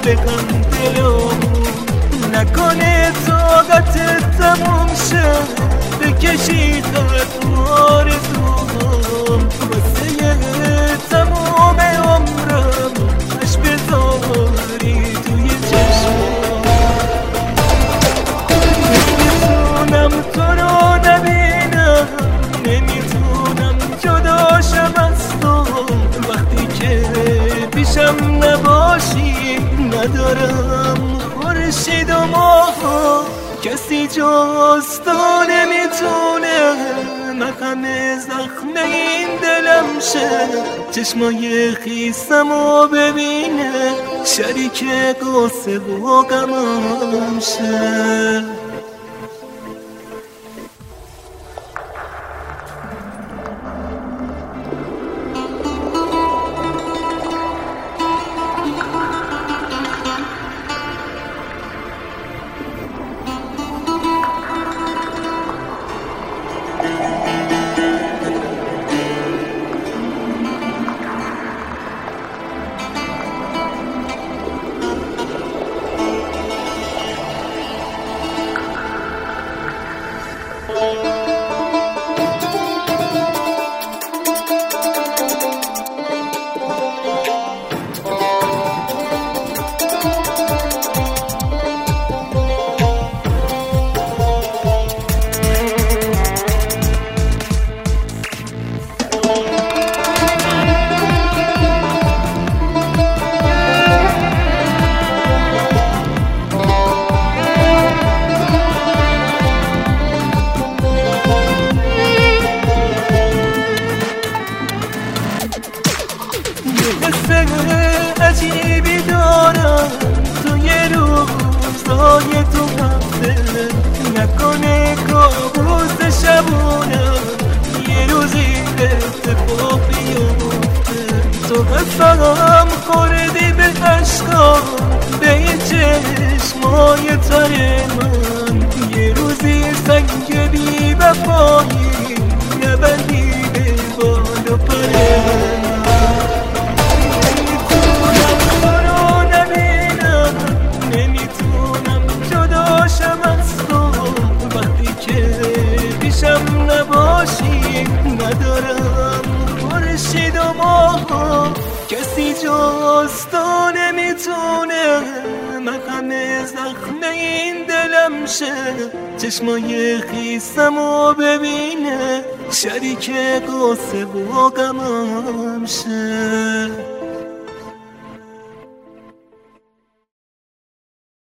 بگم دلم نکنه طاقت تموم شه بکشی خط آرزوم واسه تمام عمرم اش بذاری توی چشمم نمیتونم تو رو نبینم نمیتونم جداشم از تو وقتی که پیشم نباشی ندارم خورشید و ماه کسی جز تو نمیتونه مقام زخم این دلم شه چشمای خیسمو ببینه شریک قصه و غمم شه عجیبی دارم توی روزای تو هفته نکنه کابوس شبونم یه روزی اتفاق بیفته تو قسم خوردی به عشقام به این چشمای تر من یه روزی سنگ بی وفایی نبندی به بال و پر من نباشی ندارم خورشید و ماه کسی جز تو نمیتونه مقام زخم این دلم شه چشمای خیسمو ببینه شریک قصه و غمم شه